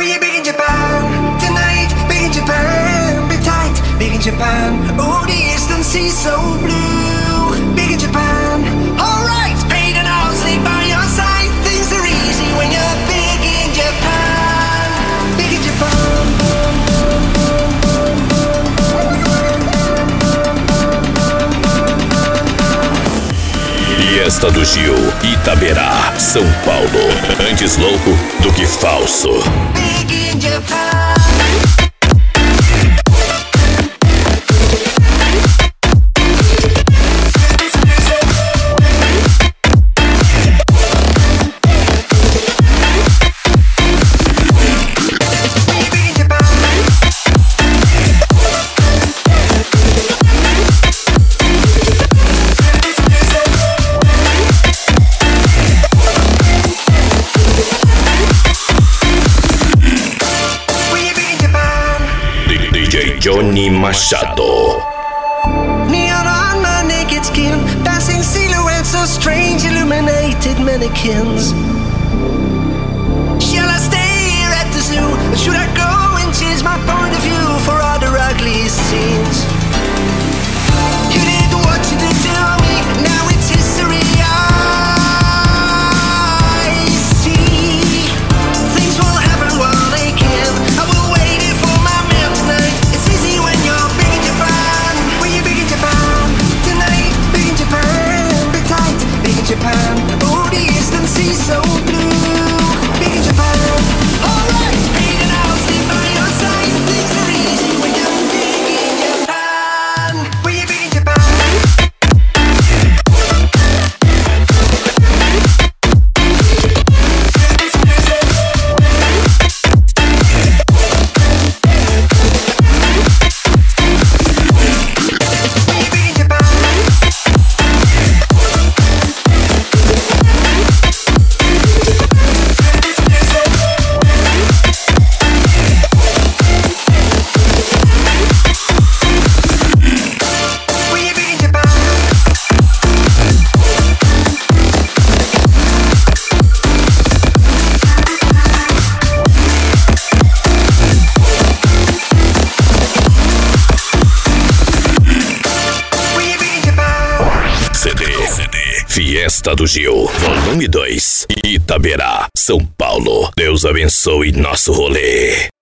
We big in Japan tonight, big in Japan, be tight, big in Japan. Oh, the eastern sea so blue, big in Japan. Alright, paid and I'll sleep by your side. Things are easy when you're big in Japan, big in Japan. Fiesta do Gil, Itaberá, São Paulo. Antes louco do que falso. Big in Japan. Johnny Machado. Neon on my naked skin, passing silhouettes of strange illuminated mannequins. Shall I stay here at the zoo, or should I go and change my point of view for other ugly scenes? You did what you did to me, now it's history. I see things will happen while they can. I will wait here for my man tonight. It's easy when you're big in Japan. When you're big in Japan tonight, big in Japan, be tight, big in Japan. Oh, the eastern sea so blue, big in Japan. Alright, paid and I'll sleep by your side. Things are easy when you're big in Japan. When you're big in Japan. Fiesta do Gil, volume 2, Itaberá, São Paulo. Deus abençoe nosso rolê.